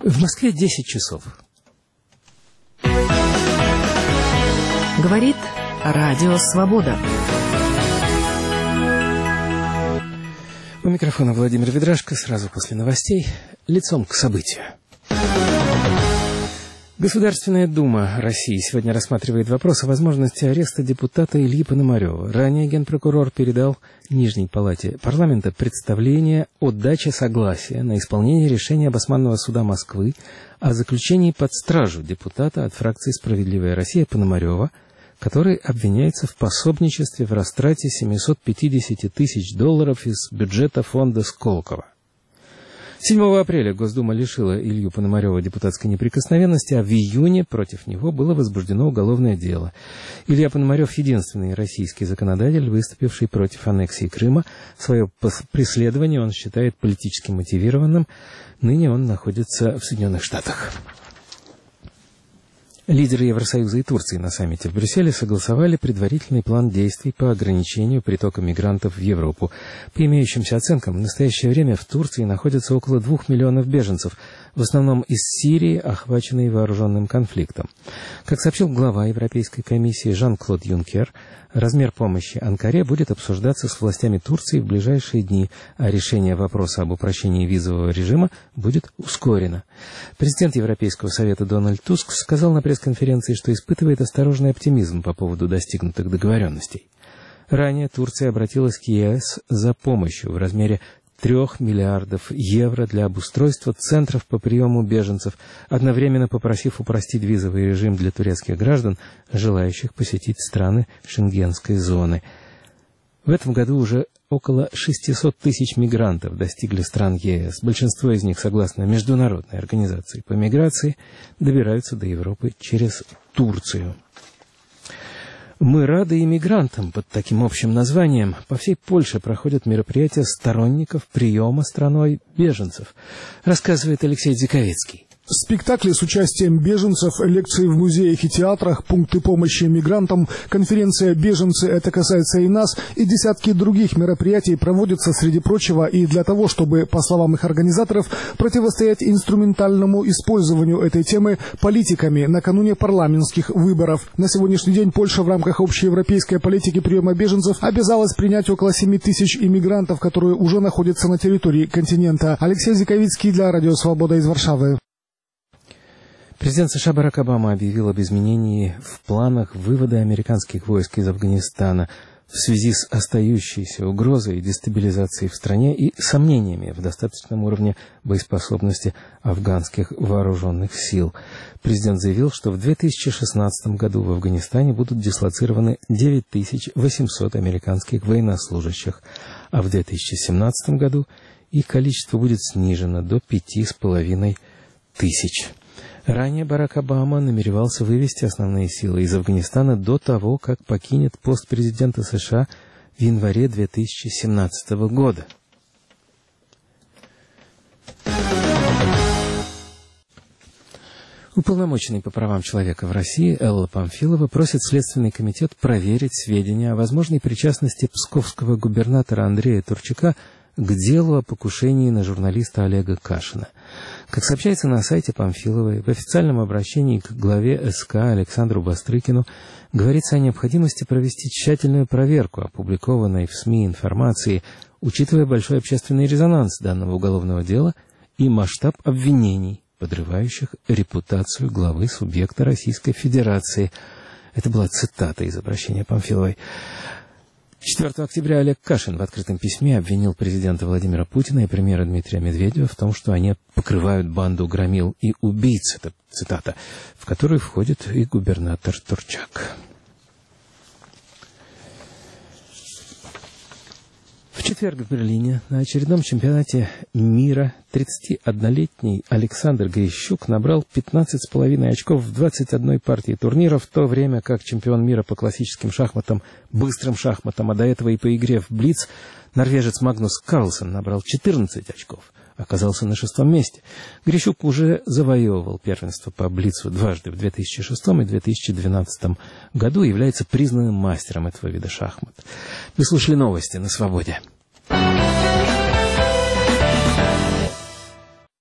В Москве 10 часов. Говорит Радио Свобода. У микрофона Владимир Ведрашко. Сразу после новостей лицом к событию. Государственная Дума России сегодня рассматривает вопрос о возможности ареста депутата Ильи Пономарева. Ранее генпрокурор передал Нижней палате парламента представление о даче согласия на исполнение решения Обосманного суда Москвы о заключении под стражу депутата от фракции «Справедливая Россия» Пономарева, который обвиняется в пособничестве в растрате $750 тысяч из бюджета фонда Сколково. 7 апреля Госдума лишила Илью Пономарева депутатской неприкосновенности, а в июне против него было возбуждено уголовное дело. Илья Пономарев — единственный российский законодатель, выступивший против аннексии Крыма. Свое преследование он считает политически мотивированным. Ныне он находится в Соединенных Штатах. Лидеры Евросоюза и Турции на саммите в Брюсселе согласовали предварительный план действий по ограничению притока мигрантов в Европу. По имеющимся оценкам, в настоящее время в Турции находится около 2 миллионов беженцев, в основном из Сирии, охваченной вооруженным конфликтом. Как сообщил глава Европейской комиссии Жан-Клод Юнкер, размер помощи Анкаре будет обсуждаться с властями Турции в ближайшие дни, а решение вопроса об упрощении визового режима будет ускорено. Президент Европейского совета Дональд Туск сказал на пресс-конференции, что испытывает осторожный оптимизм по поводу достигнутых договоренностей. Ранее Турция обратилась к ЕС за помощью в размере 3 миллиардов евро для обустройства центров по приему беженцев, одновременно попросив упростить визовый режим для турецких граждан, желающих посетить страны Шенгенской зоны. В этом году уже около 600 тысяч мигрантов достигли стран ЕС. Большинство из них, согласно Международной организации по миграции, добираются до Европы через Турцию. Мы рады иммигрантам. Под таким общим названием по всей Польше проходят мероприятия сторонников приема страной беженцев, рассказывает Алексей Дзиковецкий. Спектакли с участием беженцев, лекции в музеях и театрах, пункты помощи мигрантам, конференция «Беженцы. Это касается и нас» и десятки других мероприятий проводятся, среди прочего, и для того, чтобы, по словам их организаторов, противостоять инструментальному использованию этой темы политиками накануне парламентских выборов. На сегодняшний день Польша в рамках общеевропейской политики приема беженцев обязалась принять около 7 тысяч иммигрантов, которые уже находятся на территории континента. Алексей Зиковицкий для Радио Свобода из Варшавы. Президент США Барак Обама объявил об изменении в планах вывода американских войск из Афганистана в связи с остающейся угрозой дестабилизации в стране и сомнениями в достаточном уровне боеспособности афганских вооруженных сил. Президент заявил, что в 2016 году в Афганистане будут дислоцированы 9800 американских военнослужащих, а в 2017 году их количество будет снижено до 5500. Ранее Барак Обама намеревался вывести основные силы из Афганистана до того, как покинет пост президента США в январе 2017 года. Уполномоченный по правам человека в России Элла Памфилова просит Следственный комитет проверить сведения о возможной причастности псковского губернатора Андрея Турчака к делу о покушении на журналиста Олега Кашина. Как сообщается на сайте Памфиловой, в официальном обращении к главе СК Александру Бастрыкину говорится о необходимости провести тщательную проверку опубликованной в СМИ информации, учитывая большой общественный резонанс данного уголовного дела и масштаб обвинений, подрывающих репутацию главы субъекта Российской Федерации. Это была цитата из обращения Памфиловой. 4 октября Олег Кашин в открытом письме обвинил президента Владимира Путина и премьера Дмитрия Медведева в том, что они покрывают банду громил и убийц, это цитата, в которую входит и губернатор Турчак. В четверг в Берлине на очередном чемпионате мира 31-летний Александр Грищук набрал 15,5 очков в 21 партии турнира, в то время как чемпион мира по классическим шахматам, быстрым шахматам, а до этого и по игре в блиц, норвежец Магнус Карлсен набрал 14 очков, оказался на 6-м месте. Грищук уже завоевывал первенство по блицу дважды в 2006 и 2012 году и является признанным мастером этого вида шахмат. Вы слушали новости на Свободе.